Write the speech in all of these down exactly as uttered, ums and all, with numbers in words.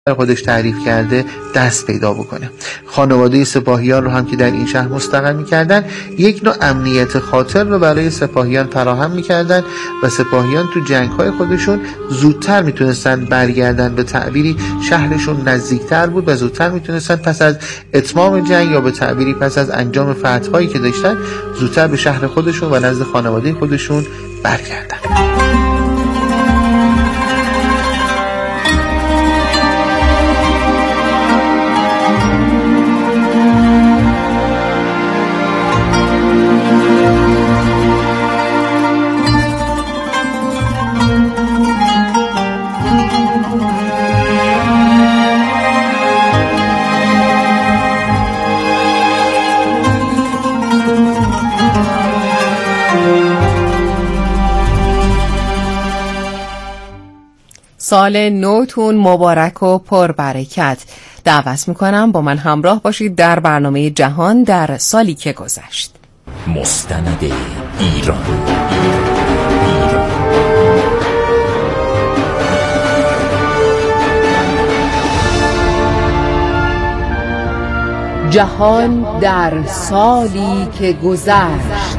خودش تعریف کرده دست پیدا بکنه. خانواده سپاهیان رو هم که در این شهر مستقر می‌کردن، یک نوع امنیت خاطر رو برای سپاهیان فراهم می‌کردن و سپاهیان تو جنگ‌های خودشون زودتر میتونستن برگردن، به تعبیری شهرشون نزدیکتر بود و زودتر میتونستن پس از اتمام جنگ یا به تعبیری پس از انجام فتح‌هایی که داشتن زودتر به شهر خودشون و نزد خانواده خودشون برگردن. سال نوتون مبارک و پربرکت. دعوت میکنم با من همراه باشید در برنامه جهان در سالی که گذشت. مستند ایران. جهان در سالی که گذشت.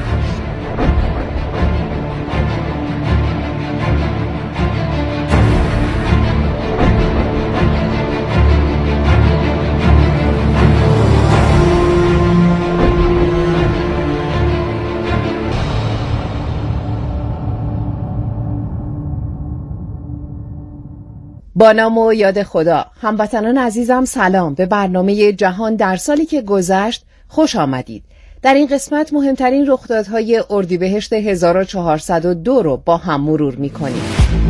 با نام و یاد خدا. هموطنان عزیزم سلام. به برنامه جهان در سالی که گذشت خوش آمدید. در این قسمت مهمترین رخدادهای اردیبهشت هزار و چهارصد و دو رو با هم مرور می‌کنیم.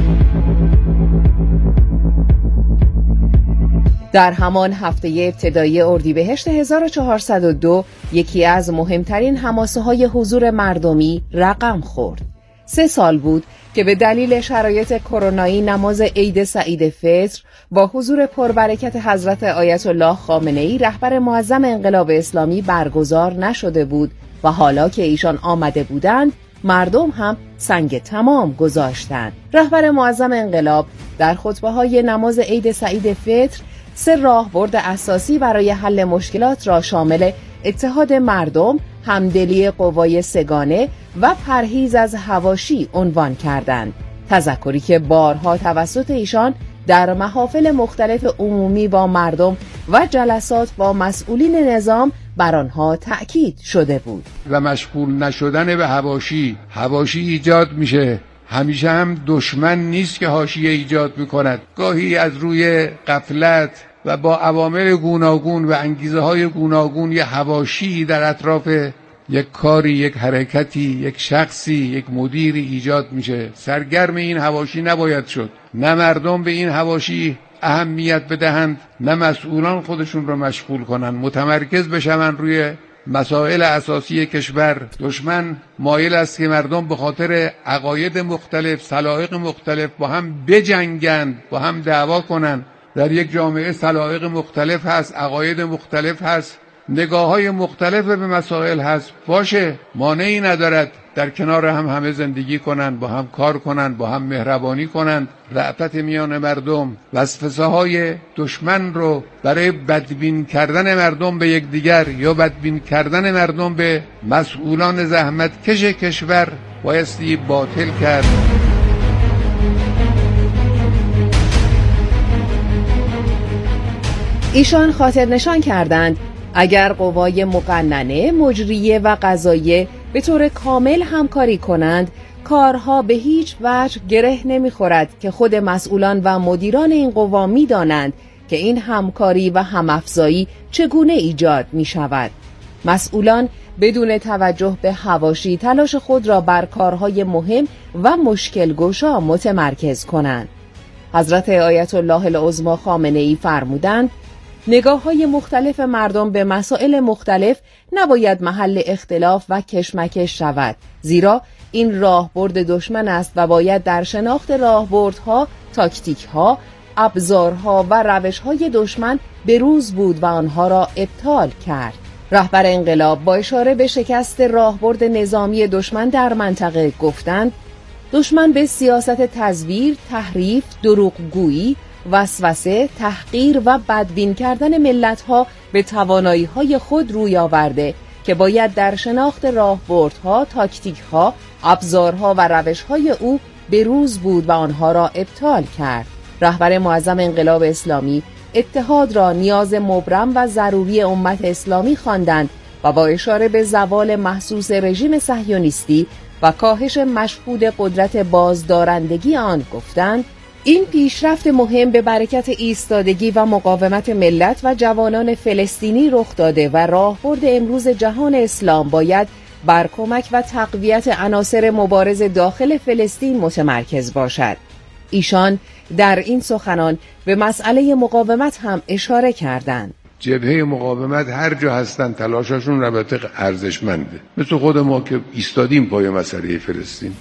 در همان هفته ابتدایی اردیبهشت هزار و چهارصد و دو یکی از مهمترین حماسه‌های حضور مردمی رقم خورد. سه سال بود که به دلیل شرایط کرونایی نماز عید سعید فطر با حضور پربرکت حضرت آیت الله خامنه‌ای رهبر معظم انقلاب اسلامی برگزار نشده بود و حالا که ایشان آمده بودند مردم هم سنگ تمام گذاشتند. رهبر معظم انقلاب در خطبه‌های نماز عید سعید فطر سه راهبرد اساسی برای حل مشکلات را شامل اتحاد مردم، همدلی قوای سگانه و پرهیز از حواشی عنوان کردند. تذکری که بارها توسط ایشان در محافل مختلف عمومی با مردم و جلسات با مسئولین نظام بر آنها تأکید شده بود. و مشغول نشدن به حواشی. حواشی ایجاد میشه، همیشه هم دشمن نیست که حاشیه ایجاد میکند. گاهی از روی غفلت و با عوامل گوناگون و انگیزه های گوناگون یه حواشی در اطراف یک کاری، یک حرکتی، یک شخصی، یک مدیری ایجاد میشه. سرگرم این حواشی نباید شد. نه مردم به این حواشی اهمیت بدهند، نه مسئولان خودشون رو مشغول کنند، متمرکز بشن روی مسائل اساسی کشور. دشمن مایل است که مردم به خاطر عقاید مختلف، سلایق مختلف با هم بجنگند، با هم دعوا کنند. در یک جامعه سلایق مختلف هست، عقاید مختلف هست، نگاه‌های مختلف به مسائل هست. باشه، مانعی ندارد در کنار هم همه زندگی کنند، با هم کار کنند، با هم مهربانی کنند. رأفت میان مردم، وسوسه‌های دشمن رو برای بدبین کردن مردم به یکدیگر یا بدبین کردن مردم به مسئولان زحمتکش کشور بایستی باطل کرد. ایشان خاطر نشان کردند اگر قوای مقننه، مجریه و قضاییه به طور کامل همکاری کنند، کارها به هیچ وجه گره نمیخورد که خود مسئولان و مدیران این قوا میدانند که این همکاری و همافزایی چگونه ایجاد می شود. مسئولان بدون توجه به حواشی تلاش خود را بر کارهای مهم و مشکل گشا متمرکز کنند. حضرت آیت الله العظمی خامنه‌ای فرمودند نگاه‌های مختلف مردم به مسائل مختلف نباید محل اختلاف و کشمکش شود، زیرا این راهبرد دشمن است و باید در شناخت راهبردها، تاکتیک‌ها، ابزارها و روش‌های دشمن بروز بود و آنها را ابطال کرد. رهبر انقلاب با اشاره به شکست راهبرد نظامی دشمن در منطقه گفتند دشمن به سیاست تزویر، تحریف، دروغگویی، وسوسه، تحقیر و بدبین کردن ملت‌ها به توانایی‌های خود روی آورده که باید در شناخت راهبردها، تاکتیک‌ها، ابزارها و روش‌های او بروز بود و آنها را ابطال کرد. رهبر معظم انقلاب اسلامی اتحاد را نیاز مبرم و ضروری امت اسلامی خواندند و با اشاره به زوال محسوس رژیم صهیونیستی و کاهش مشهود قدرت بازدارندگی آن گفتند این پیشرفت مهم به برکت ایستادگی و مقاومت ملت و جوانان فلسطینی رخ داده و راهبرد امروز جهان اسلام باید بر کمک و تقویت عناصر مبارز داخل فلسطین متمرکز باشد. ایشان در این سخنان به مسئله مقاومت هم اشاره کردند. جبهه مقاومت هر جا هستن تلاششون البته ارزشمنده، مثل خود ما که ایستادیم پای مسئله فلسطین.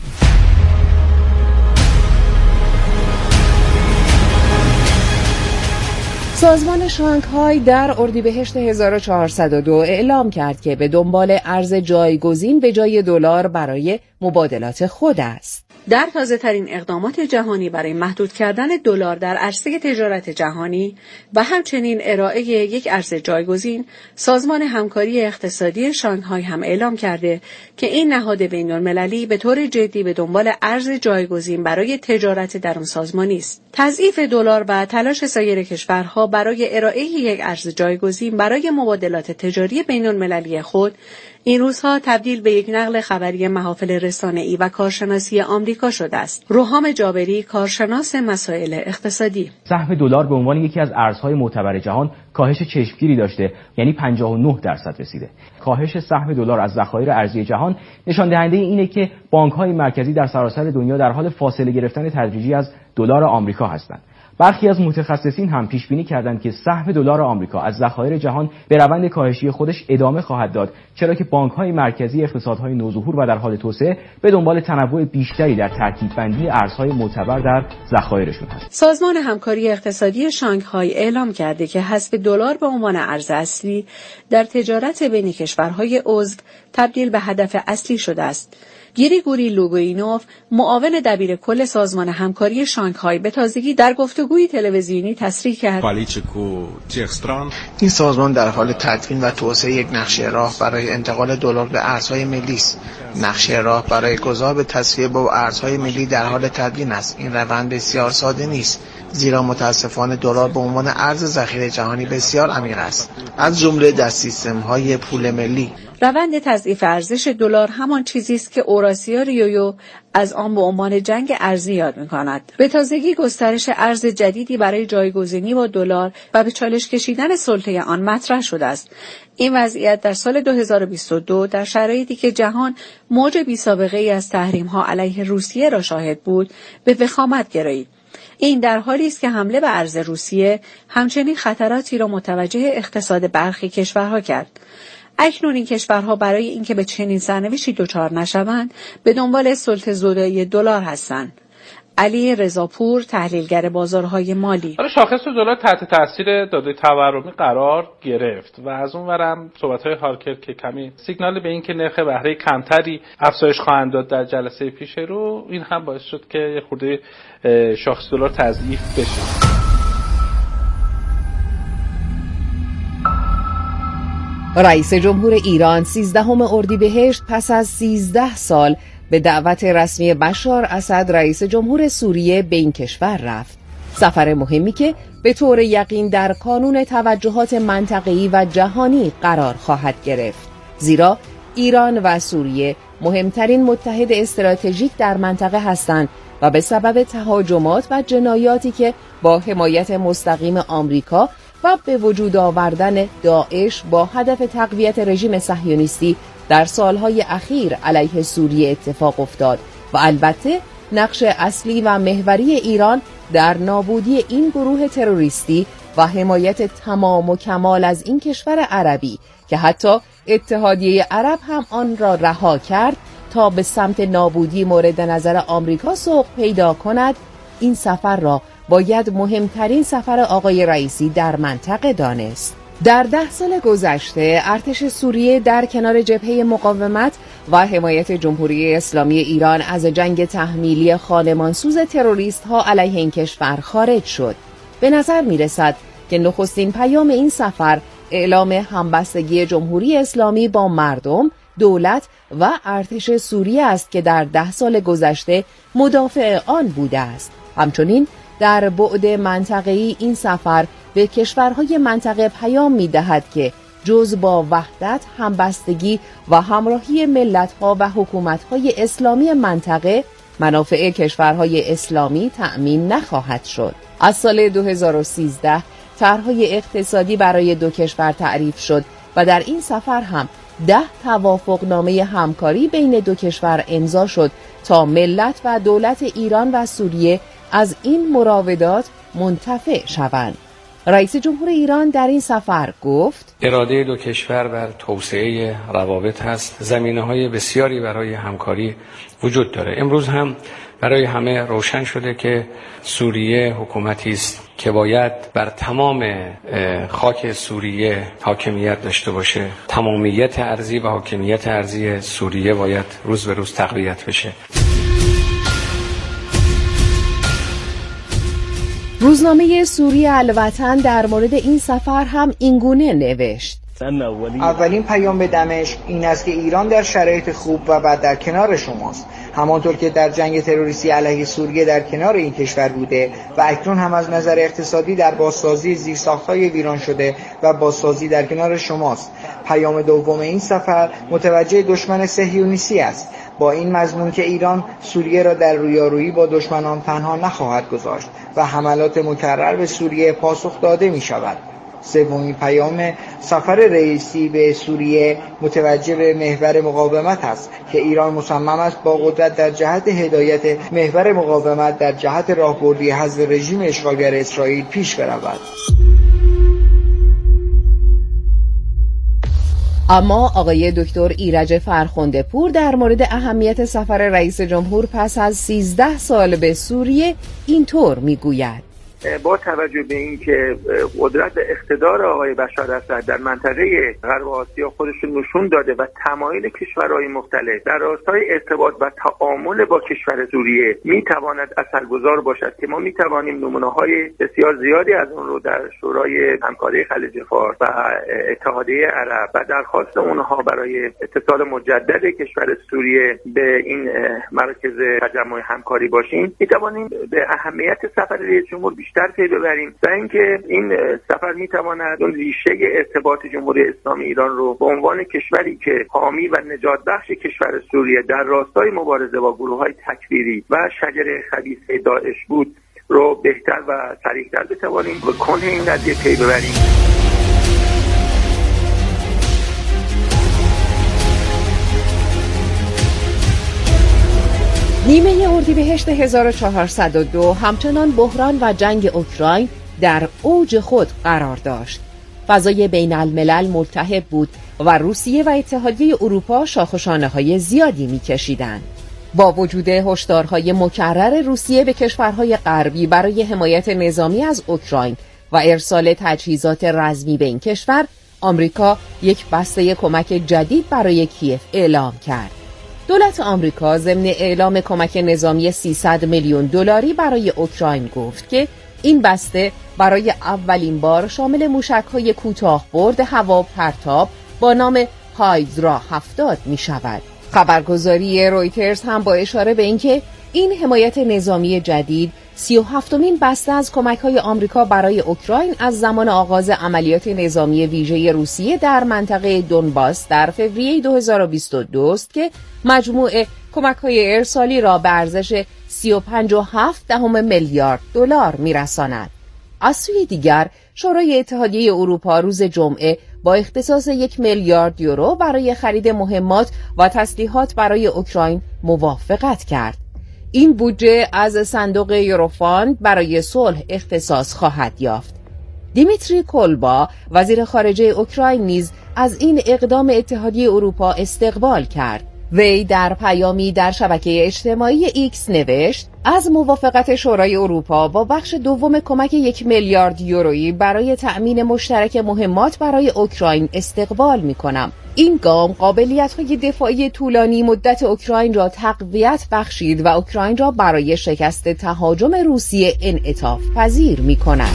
سازمان شانگهای در اردیبهشت هزار و چهارصد و دو اعلام کرد که به دنبال ارز جایگزین به جای دلار برای مبادلات خود است. در تازه‌ترین اقدامات جهانی برای محدود کردن دلار در عرصه تجارت جهانی و همچنین ارائه یک ارز جایگزین، سازمان همکاری اقتصادی شانگهای هم اعلام کرده که این نهاد بین‌المللی به طور جدی به دنبال ارز جایگزین برای تجارت درون سازمانی است. تضعیف دلار و تلاش سایر کشورها برای ارائه یک ارز جایگزین برای مبادلات تجاری بین‌المللی خود این روزها تبدیل به یک نقل خبری محافل رسانه‌ای و کارشناسی آمریکا شده است. روحام جابری، کارشناس مسائل اقتصادی: سهم دلار به عنوان یکی از ارزهای معتبر جهان کاهش چشمگیری داشته، یعنی پنجاه و نه درصد رسیده. کاهش سهم دلار از ذخایر ارزی جهان نشان دهنده اینه که بانک‌های مرکزی در سراسر دنیا در حال فاصله گرفتن تدریجی از دلار آمریکا هستند. برخی از متخصصین هم پیش بینی کردند که سهم دلار آمریکا از ذخایر جهان به روند کاهشی خودش ادامه خواهد داد، چرا که بانک‌های مرکزی اقتصادهای نوظهور و در حال توسعه به دنبال تنوع بیشتری در ترکیب‌بندی ارزهای معتبر در ذخایرشون هست. سازمان همکاری اقتصادی شانگهای اعلام کرده که حذف دلار به عنوان ارز اصلی در تجارت بین کشورهای عضو تبدیل به هدف اصلی شده است. گریگوری لوگوینوف، معاون دبیر کل سازمان همکاری شانگهای، به تازگی در گفتگوی تلویزیونی تصریح کرد این سازمان در حال تدوین و توسعه یک نقشه راه برای انتقال دلار به ارزهای ملی است. نقشه راه برای گذار به تصفیه با ارزهای ملی در حال تدوین است. این روند بسیار ساده نیست، زیرا متاسفانه دلار به عنوان ارز ذخیره جهانی بسیار عمیق است، از جمله در سیستم‌های پول ملی. روند تضعیف ارزش دلار همان چیزی است که اوراسیا ریویو از آن به عنوان جنگ ارزی یاد می‌کند. به تازگی گسترش ارز جدیدی برای جایگزینی با دلار و به چالش کشیدن سلطه آن مطرح شده است. این وضعیت در سال دو هزار و بیست و دو در شرایطی که جهان موج بی‌سابقه‌ای از تحریم‌ها علیه روسیه را شاهد بود، به وخامت گرایید. این در حالی است که حمله به ارز روسیه همچنین خطراتی را متوجه اقتصاد برخی کشورها کرد. اکنون این کشورها برای اینکه به چنین سرنوشتی دچار نشوند به دنبال سلطه‌زدایی دلار هستند. علی رضاپور، تحلیلگر بازارهای مالی: حالا شاخص دلار تحت تاثیر داده تورمی قرار گرفت و از اون ورم صحبت‌های هارکر که کمی سیگنال به این که نرخ بهره کمتری افزایش خواهند داد در جلسه پیش رو، این هم باعث شد که یه خورده شاخص دلار تضعیف بشه. رئیس جمهور ایران سیزدهم اردیبهشت پس از سیزده سال به دعوت رسمی بشار اسد رئیس جمهور سوریه به این کشور رفت. سفر مهمی که به طور یقین در کانون توجهات منطقه‌ای و جهانی قرار خواهد گرفت، زیرا ایران و سوریه مهمترین متحد استراتژیک در منطقه هستند و به سبب تهاجمات و جنایاتی که با حمایت مستقیم آمریکا و به وجود آوردن داعش با هدف تقویت رژیم صهیونیستی در سالهای اخیر علیه سوریه اتفاق افتاد و البته نقش اصلی و محوری ایران در نابودی این گروه تروریستی و حمایت تمام و کمال از این کشور عربی که حتی اتحادیه عرب هم آن را رها کرد تا به سمت نابودی مورد نظر آمریکا سوق پیدا کند، این سفر را باید مهمترین سفر آقای رئیسی در منطقه دانست. در ده سال گذشته ارتش سوریه در کنار جبهه مقاومت و حمایت جمهوری اسلامی ایران از جنگ تحمیلی خانمانسوز تروریست ها علیه این کشور خارج شد. به نظر می رسد که نخستین پیام این سفر اعلام همبستگی جمهوری اسلامی با مردم، دولت و ارتش سوریه است که در ده سال گذشته مدافع آن بوده است. همچنین در بعد منطقه‌ای این سفر به کشورهای منطقه پیام می‌دهد که جز با وحدت، همبستگی و همراهی ملت‌ها و حکومت‌های اسلامی منطقه، منافع کشورهای اسلامی تأمین نخواهد شد. از سال دو هزار و سیزده طرح‌های اقتصادی برای دو کشور تعریف شد و در این سفر هم ده توافقنامه همکاری بین دو کشور امضا شد تا ملت و دولت ایران و سوریه از این مراودات منتفع شوند. رئیس جمهور ایران در این سفر گفت: اراده دو کشور بر توسعه روابط هست. زمینه‌های بسیاری برای همکاری وجود داره. امروز هم برای همه روشن شده که سوریه حکومتی است که باید بر تمام خاک سوریه حاکمیت داشته باشه. تمامیت ارضی و حاکمیت ارضی سوریه باید روز به روز تقویت بشه. روزنامه سوریه الوطن در مورد این سفر هم اینگونه نوشت: اولین پیام به دمشق این است که ایران در شرایط خوب و بد در کنار شماست، همانطور که در جنگ تروریستی علیه سوریه در کنار این کشور بوده و اکنون هم از نظر اقتصادی در بازسازی زیرساخت‌های ویران شده و بازسازی در کنار شماست. پیام دوم این سفر متوجه دشمن صهیونیستی است، با این مضمون که ایران سوریه را در رویارویی با دشمنان تنها نخواهد گذاشت و حملات مکرر به سوریه پاسخ داده می شود. سومین پیام سفر رئیسی به سوریه متوجه به محور مقاومت است که ایران مصمم است با قدرت در جهت هدایت محور مقاومت در جهت راهبردی حذف رژیم اشغالگر اسرائیل پیش برود. اما آقای دکتر ایرج فرخنده پور در مورد اهمیت سفر رئیس جمهور پس از سیزده سال به سوریه اینطور میگوید: با توجه به اینکه قدرت اقتدار آقای بشار اسد در منطقه غرب آسیا خودشون نشون داده و تمایل کشورهای مختلف در راستای ارتباط و تعامل با کشور سوریه میتواند اثرگذار باشد که ما میتوانیم نمونه‌های بسیار زیادی از اون رو در شورای همکاری خلیج فارس و اتحادیه عرب و درخواست اونها برای اتصال مجدد کشور سوریه به این مراکز تجمع همکاری باشیم، میتوانیم به اهمیت سفر رئیس جمهور بیشتر پی ببریم و اینکه این سفر میتواند اون ریشه ارتباط جمهوری اسلامی ایران رو به عنوان کشوری که حامی و نجات بخش کشور سوریه در راستای مبارزه با گروه‌های تکفیری و شجره خبیثه داعش بود رو بهتر و صریح‌تر بتوانیم به کنه این قضیه پی ببریم. نیمه اردیبهشت هزار و چهارصد و دو همچنان بحران و جنگ اوکراین در اوج خود قرار داشت. فضای بین الملل ملتهب بود و روسیه و اتحادیه اروپا شاخ و شانه‌های زیادی می‌کشیدند. با وجود هشدارهای مکرر روسیه به کشورهای غربی برای حمایت نظامی از اوکراین و ارسال تجهیزات رزمی به این کشور، آمریکا یک بسته کمک جدید برای کیف اعلام کرد. دولت آمریکا ضمن اعلام کمک نظامی سیصد میلیون دلاری برای اوکراین گفت که این بسته برای اولین بار شامل موشک‌های کوتاه‌برد هواپرتاب با نام هایدرا هفتاد می شود. خبرگزاری رویترز هم با اشاره به اینکه این حمایت نظامی جدید سی و هفتمین بسته از کمک‌های آمریکا برای اوکراین از زمان آغاز عملیات نظامی ویژه روسیه در منطقه دونباس در فوریه دو هزار و بیست و دو است که مجموع کمک‌های ارسالی را به ارزش سی و پنج و هفت دهم میلیارد دلار می‌رساند. از سوی دیگر شورای اتحادیه اروپا روز جمعه با اختصاص یک میلیارد یورو برای خرید مهمات و تسلیحات برای اوکراین موافقت کرد. این بودجه از صندوق یوروفاند برای صلح اختصاص خواهد یافت. دیمیتری کولبا وزیر خارجه اوکراین نیز از این اقدام اتحادیه اروپا استقبال کرد. وی در پیامی در شبکه اجتماعی ایکس نوشت: از موافقت شورای اروپا با بخش دوم کمک یک میلیارد یورویی برای تأمین مشترک مهمات برای اوکراین استقبال می کنم. این گام قابلیت‌های دفاعی طولانی مدت اوکراین را تقویت بخشید و اوکراین را برای شکست تهاجم روسیه انعطاف پذیر می کند.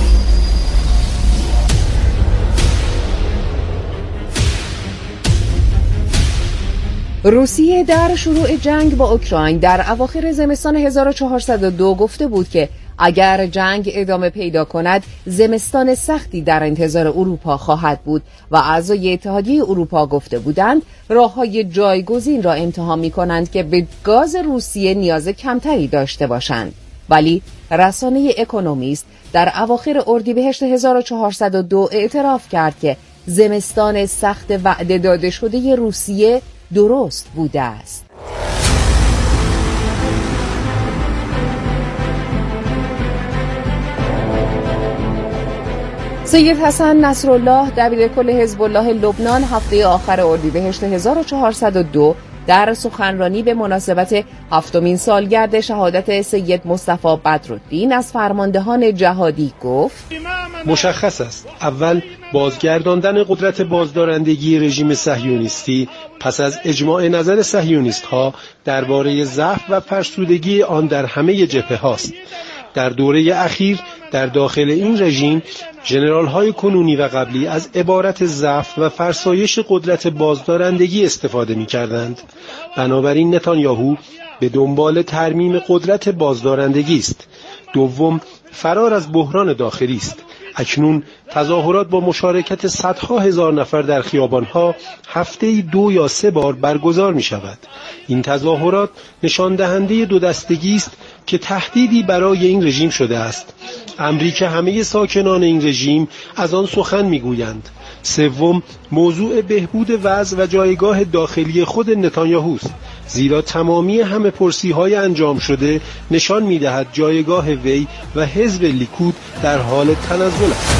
روسیه در شروع جنگ با اوکراین در اواخر زمستان هزار و چهارصد و دو گفته بود که اگر جنگ ادامه پیدا کند زمستان سختی در انتظار اروپا خواهد بود و اعضای اتحادیه اروپا گفته بودند راه‌های جایگزین را امتحان می‌کنند که به گاز روسیه نیاز کمتری داشته باشند. ولی رسانه اکونومیست در اواخر اردیبهشت هزار و چهارصد و دو اعتراف کرد که زمستان سخت وعده داده شده روسیه درست بوده است. سید حسن نصرالله دبیرکل حزب الله لبنان هفته آخر اردیبهشت هزار و چهارصد و دو در سخنرانی به مناسبت هفتمین سالگرد شهادت سید مصطفی بدرالدین از فرماندهان جهادی گفت: مشخص است اول بازگرداندن قدرت بازدارندگی رژیم صهیونیستی پس از اجماع نظر صهیونیست‌ها درباره ضعف و فرسودگی آن در همه جبهه هاست. در دوره اخیر در داخل این رژیم ژنرال‌های کنونی و قبلی از عبارت ضعف و فرسایش قدرت بازدارندگی استفاده می‌کردند. بنابراین نتانیاهو به دنبال ترمیم قدرت بازدارندگی است. دوم، فرار از بحران داخلی است. اکنون تظاهرات با مشارکت صدها هزار نفر در خیابان‌ها هفته‌ای دو یا سه بار برگزار می‌شود. این تظاهرات نشان دهنده دو دستگی است که تهدیدی برای این رژیم شده است. امری که همه ساکنان این رژیم از آن سخن می‌گویند. سوم، موضوع بهبود وضع و جایگاه داخلی خود نتانیاهوست، زیرا تمامی همه پرسی‌های انجام شده نشان می‌دهد جایگاه وی و حزب لیکود در حال تنزل است.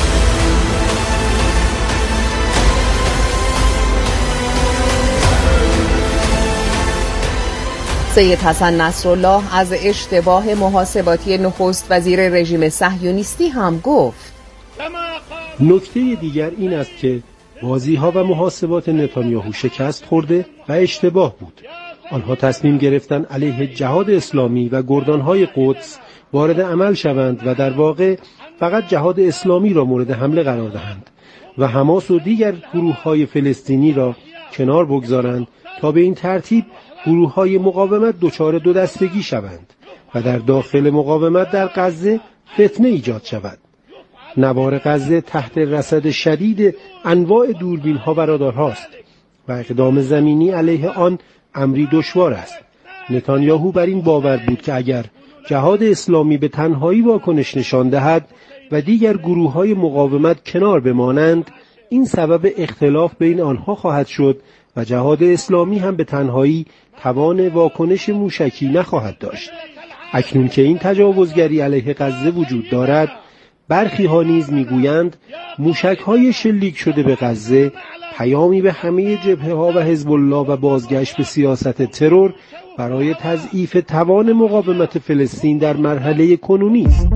سید حسن نصرالله از اشتباه محاسباتی نخست وزیر رژیم صهیونیستی هم گفت: نکته دیگر این است که بازی‌ها و محاسبات نتانیاهو شکست خورده و اشتباه بود. آنها تصمیم گرفتند علیه جهاد اسلامی و گردانهای قدس وارد عمل شوند و در واقع فقط جهاد اسلامی را مورد حمله قرار دهند و حماس و دیگر گروه‌های فلسطینی را کنار بگذارند تا به این ترتیب گروه‌های مقاومت دچار دو دستگی شوند و در داخل مقاومت در غزه فتنه ایجاد شود. نوار غزه تحت رصد شدید انواع دوربین‌ها و رادارهاست و اقدام زمینی علیه آن امری دشوار است. نتانیاهو بر این باور بود که اگر جهاد اسلامی به تنهایی واکنش نشان دهد و دیگر گروه‌های مقاومت کنار بمانند، این سبب اختلاف بین آنها خواهد شد و جهاد اسلامی هم به تنهایی توان واکنش موشکی نخواهد داشت. اکنون که این تجاوزگری علیه غزه وجود دارد، برخی ها نیز میگویند موشک‌های شلیک شده به غزه پیامی به همه جبهه‌ها و حزب الله و بازگشت به سیاست ترور برای تضعیف توان مقاومت فلسطین در مرحله کنونی است.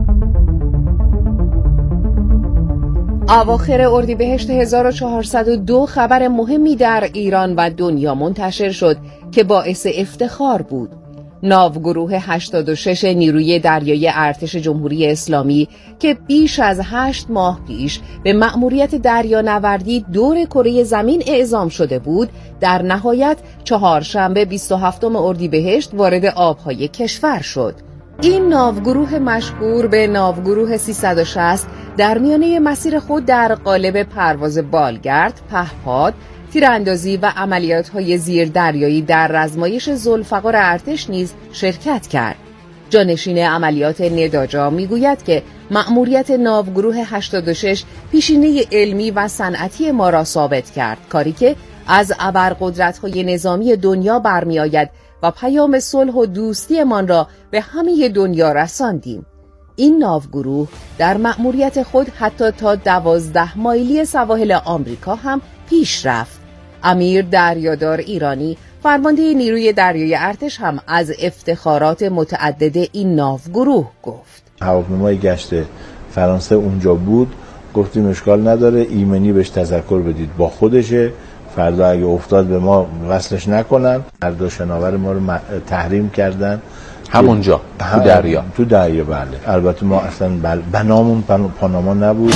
اواخر اردیبهشت هزار و چهارصد و دو خبر مهمی در ایران و دنیا منتشر شد که باعث افتخار بود. ناوگروه هشتاد و شش نیروی دریایی ارتش جمهوری اسلامی که بیش از هشت ماه پیش به مأموریت دریانوردی دور کره زمین اعزام شده بود، در نهایت چهارشنبه بیست و هفتم اردیبهشت وارد آبهای کشور شد. این ناوگروه مشهور به ناوگروه سیصد و شصت در میانه مسیر خود در قالب پرواز بالگرد، پهپاد، تیراندازی و عملیات‌های زیردریایی در رزمایش ذوالفقار ارتش نیز شرکت کرد. جانشین عملیات نداجا میگوید که مأموریت ناوگروه هشتاد و شش پیشینه علمی و صنعتی ما را ثابت کرد، کاری که از ابرقدرت‌های نظامی دنیا برمی‌آید و پیام صلح و دوستی من را به همه دنیا رساندیم. این ناوگروه در مأموریت خود حتی تا دوازده مایلی سواحل آمریکا هم پیش رفت. امیر دریادار ایرانی فرمانده نیروی دریایی ارتش هم از افتخارات متعدد این ناوگروه گفت. هواپیمای گشت فرانسه اونجا بود، گفتیم اشکال نداره، ایمنی بهش تذکر بدید با خودشه، فردا اگه افتاد به ما وصلش نکنن. هر دو شناور ما رو تحریم کردن همونجا تو دریا. تو دریا بله. البته ما اصلا بل... بنامون پاناما نبود.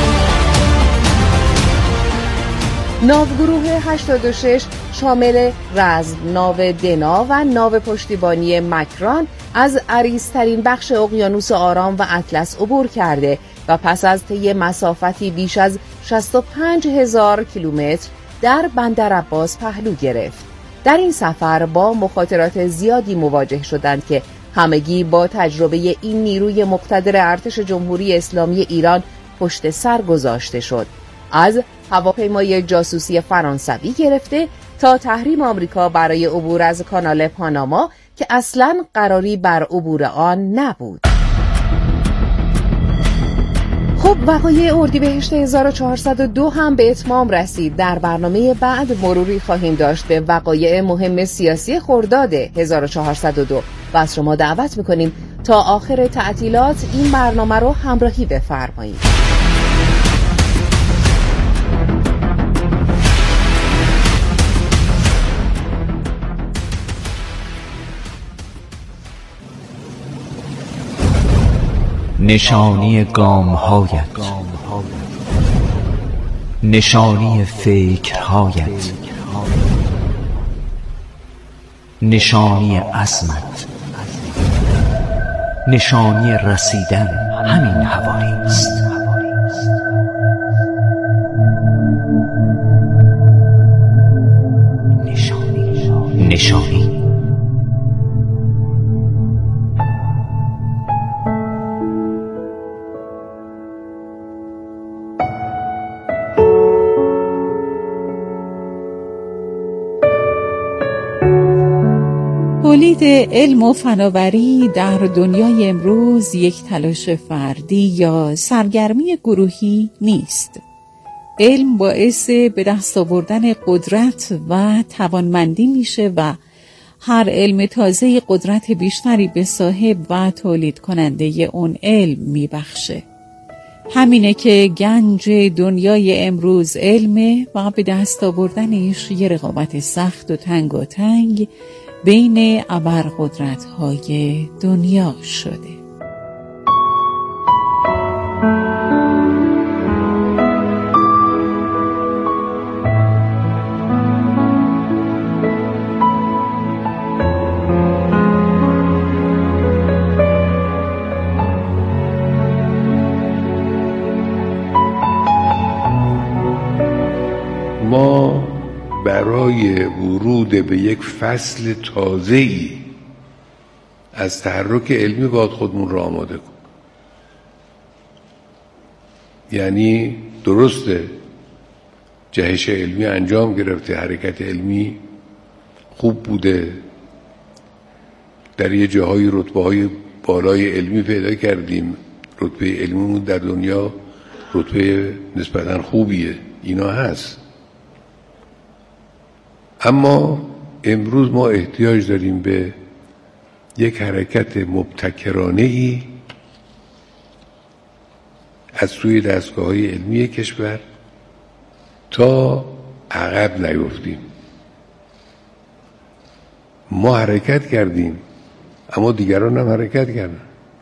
ناوگروه هشتاد و شش شامل رزم ناو دنا و ناو پشتیبانی مکران از عریض‌ترین بخش اقیانوس آرام و اطلس عبور کرده و پس از طی مسافتی بیش از شصت و پنج هزار کیلومتر در بندر عباس پهلو گرفت. در این سفر با مخاطرات زیادی مواجه شدند که همگی با تجربه این نیروی مقتدر ارتش جمهوری اسلامی ایران پشت سر گذاشته شد. از هواپیمای جاسوسی فرانسوی گرفته تا تحریم آمریکا برای عبور از کانال پاناما که اصلاً قراری بر عبور آن نبود. خب وقایع اردیبهشت هزار و چهارصد و دو هم به اتمام رسید. در برنامه بعد مروری خواهیم داشت به وقایع مهم سیاسی خرداد هزار و چهارصد و دو و از شما دعوت میکنیم تا آخر تعطیلات این برنامه رو همراهی بفرمایید. نشانی گام‌هایت، نشانی فکرهایت، نشانی عزمت، نشانی رسیدن همین حوالی است. نشانی نشانی تولید علم و فناوری در دنیای امروز یک تلاش فردی یا سرگرمی گروهی نیست. علم باعث به دست آوردن قدرت و توانمندی میشه و هر علم تازه قدرت بیشتری به صاحب و تولید کننده اون علم میبخشه. همینه که گنج دنیای امروز علمه و به دست آوردنش یه رقابت سخت و تنگ و تنگ بین ابرقدرت‌های دنیا شده. ما برای ورود به یک فصل تازه‌ای از تحرک علمی باید خودمون را آماده کنیم. یعنی درسته جهش علمی انجام گرفته، حرکت علمی خوب بوده، در یه جاهای رتبه‌های بالای علمی پیدا کردیم، رتبه علمیمون در دنیا رتبه نسبتاً خوبیه، اینا هست. اما امروز ما احتیاج داریم به یک حرکت مبتکرانه‌ای از سوی دستگاه‌های علمی کشور تا عقب نیفتیم. ما حرکت کردیم اما دیگران هم حرکت کردن.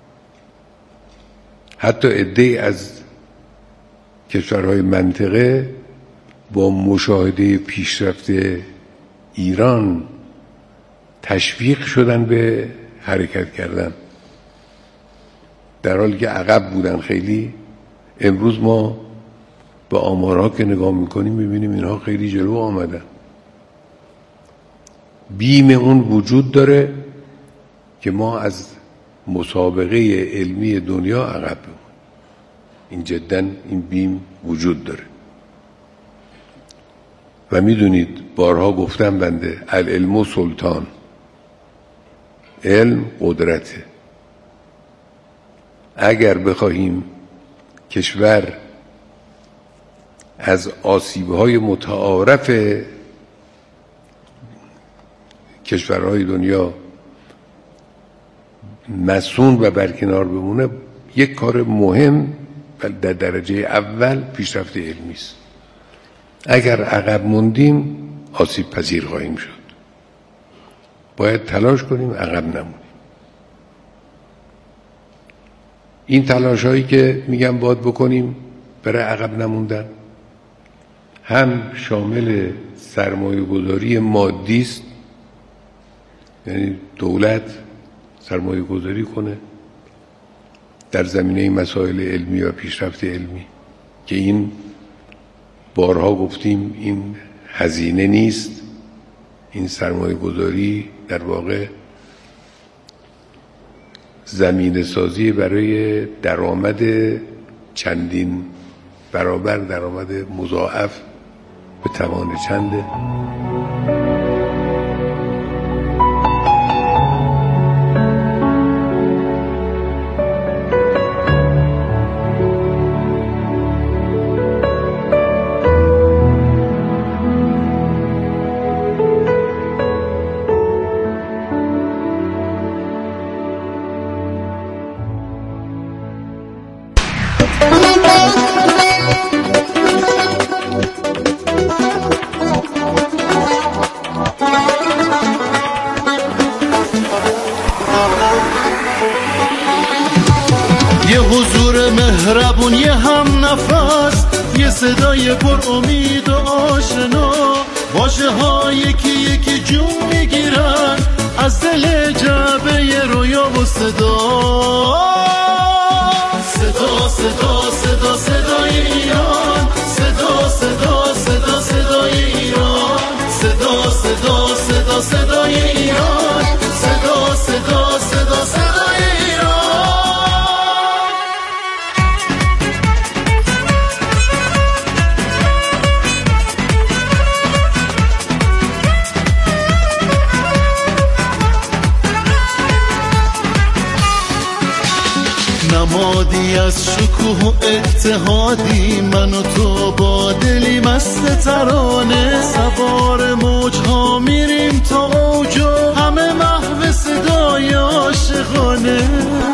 حتی عده‌ای از کشورهای منطقه با مشاهده پیشرفت ایران تشویق شدن به حرکت کردن، در حالی که عقب بودن خیلی. امروز ما به آمارها که نگاه میکنیم میبینیم اینها خیلی جلو آمدن. بیم اون وجود داره که ما از مسابقه علمی دنیا عقب بمونیم. این جدا این بیم وجود داره و میدونید بارها گفتم بنده العلم سلطان، علم قدرته. اگر بخواهیم کشور از آسیب‌های متعارف کشورهای دنیا مسئول و برکنار بمونه، یک کار مهم و در درجه اول پیشرفت علمی است. اگر عقب موندیم آسیب پذیر خواهیم شد. باید تلاش کنیم عقب نمونیم. این تلاش هایی که میگم باید بکنیم برای عقب نموندن هم شامل سرمایه گذاری مادی است، یعنی دولت سرمایه گذاری کنه در زمینه مسائل علمی و پیشرفت علمی که این بارها گفتیم این هزینه نیست، این سرمایه گذاری در واقع زمینه سازی برای درآمد چندین برابر، درآمد مضاعف به توان چنده. یه حضور مهربون، یه هم نفس، یه صدای پر امید و آشنا، واژه ها یکی یکی جون میگیرن از دل جعبه رویا و صدا. صدا صدا صدا صدای ایران، صدا صدا صدا صدای ایران، صدا صدا صدا صدای ایران، صدا صدا صدا صدای ایران. نمادی از شکوه و اتحادی، من و تو با دلی مست ترانه، سوار موجها میریم تا اوج و همه محو صدای عاشقانه.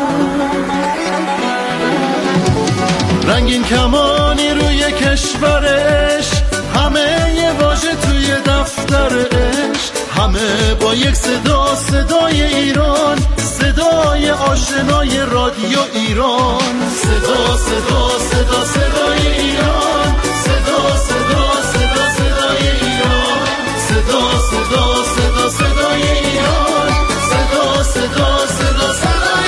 رنگین کمانی روی کشورش، همه یه واژه توی دفتر عشق، همه با یک صدا، صدای ایران، صدای آشنای رادیو ایران. صدا صدا صدا صدای ایران، صدا صدا صدا صدای ایران، صدا صدا صدا صدای ایران، صدا صدا صدا صدای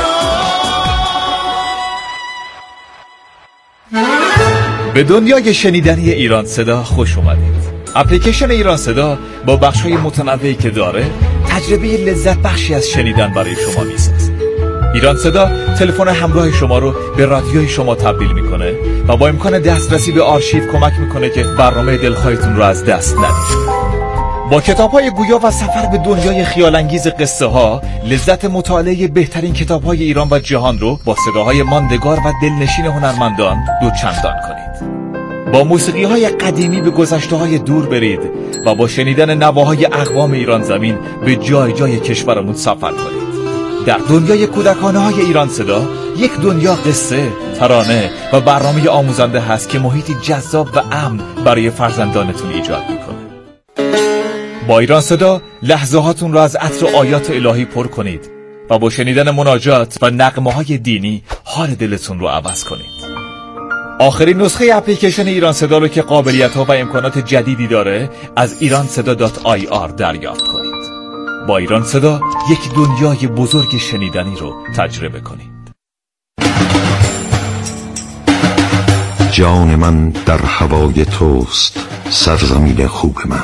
ایران. به دنیای شنیدنی ایران صدا خوش اومدید. اپلیکیشن ایران صدا با بخش‌های متنوعی که داره، تجربه لذت بخشی از شنیدن برای شما میسازه. ایران صدا تلفن همراه شما رو به رادیوی شما تبدیل میکنه و با امکان دسترسی به آرشیو کمک میکنه که برنامه دلخواهتون رو از دست ندید. با کتاب‌های گویا و سفر به دنیای خیال‌انگیز قصه ها، لذت مطالعه بهترین کتاب‌های ایران و جهان رو با صداهای ماندگار و دلنشین هنرمندان دوچندان کنید. با موسیقی های قدیمی به گذشته های دور برید و با شنیدن نواهای اقوام ایران زمین به جای جای کشورمون سفر کنید. در دنیای کودکانه های ایران صدا، یک دنیا قصه، ترانه و برنامه آموزنده هست که محیطی جذاب و امن برای فرزندانتون ایجاد میکنه. با ایران صدا لحظه هاتون را از عطر آیات الهی پر کنید و با شنیدن مناجات و نغمه های دینی حال دلتون رو عوض کنید. آخرین نسخه اپلیکیشن ایران صدا رو که قابلیت‌ها و امکانات جدیدی داره از ایران صدا دات آی آر دریافت کنید. با ایران صدا یک دنیای بزرگ شنیدنی رو تجربه کنید. جان من در هوای توست، سرزمین خوب من.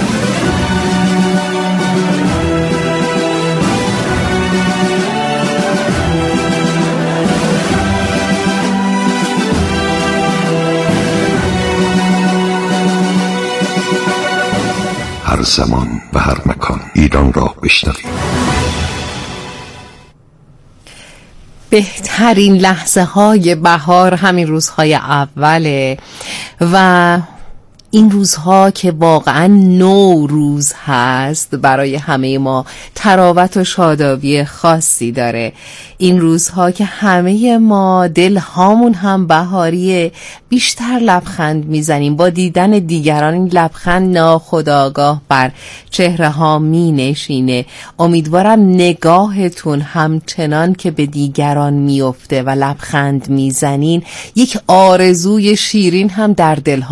هر زمان و هر مکان ایران را بشنویم. بهترین لحظه های بهار همین روزهای اوله و این روزها که واقعا نوروز هست برای همه ما تراوت و شادابی خاصی داره. این روزها که همه ما دلهامون هم بهاریه، بیشتر لبخند میزنیم. با دیدن دیگران این لبخند ناخودآگاه بر چهره ها می نشینه. امیدوارم نگاهتون همچنان که به دیگران میفته و لبخند میزنین، یک آرزوی شیرین هم در دلها